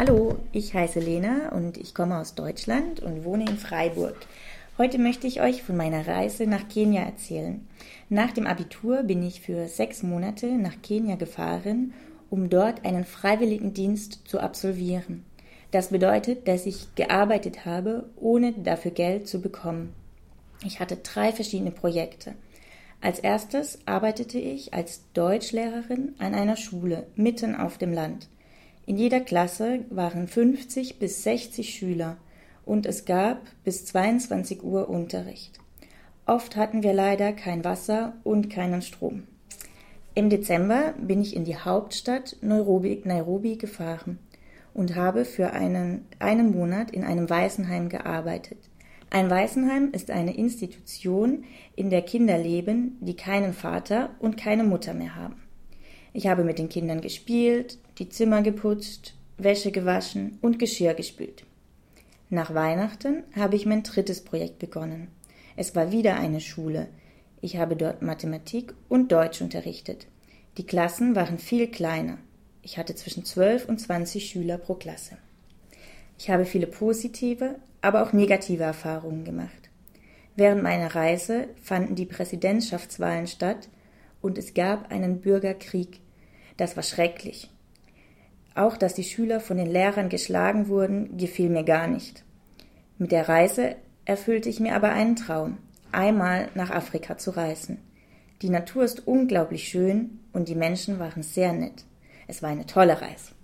Hallo, ich heiße Lena und ich komme aus Deutschland und wohne in Freiburg. Heute möchte ich euch von meiner Reise nach Kenia erzählen. Nach dem Abitur bin ich für 6 Monate nach Kenia gefahren, um dort einen Freiwilligendienst zu absolvieren. Das bedeutet, dass ich gearbeitet habe, ohne dafür Geld zu bekommen. Ich hatte 3 verschiedene Projekte. Als erstes arbeitete ich als Deutschlehrerin an einer Schule mitten auf dem Land. In jeder Klasse waren 50 bis 60 Schüler und es gab bis 22 Uhr Unterricht. Oft hatten wir leider kein Wasser und keinen Strom. Im Dezember bin ich in die Hauptstadt Nairobi gefahren und habe für einen Monat in einem Waisenheim gearbeitet. Ein Waisenheim ist eine Institution, in der Kinder leben, die keinen Vater und keine Mutter mehr haben. Ich habe mit den Kindern gespielt, die Zimmer geputzt, Wäsche gewaschen und Geschirr gespült. Nach Weihnachten habe ich mein 3. Projekt begonnen. Es war wieder eine Schule. Ich habe dort Mathematik und Deutsch unterrichtet. Die Klassen waren viel kleiner. Ich hatte zwischen 12 und 20 Schüler pro Klasse. Ich habe viele positive, aber auch negative Erfahrungen gemacht. Während meiner Reise fanden die Präsidentschaftswahlen statt und es gab einen Bürgerkrieg. Das war schrecklich. Auch, dass die Schüler von den Lehrern geschlagen wurden, gefiel mir gar nicht. Mit der Reise erfüllte ich mir aber einen Traum, einmal nach Afrika zu reisen. Die Natur ist unglaublich schön und die Menschen waren sehr nett. Es war eine tolle Reise.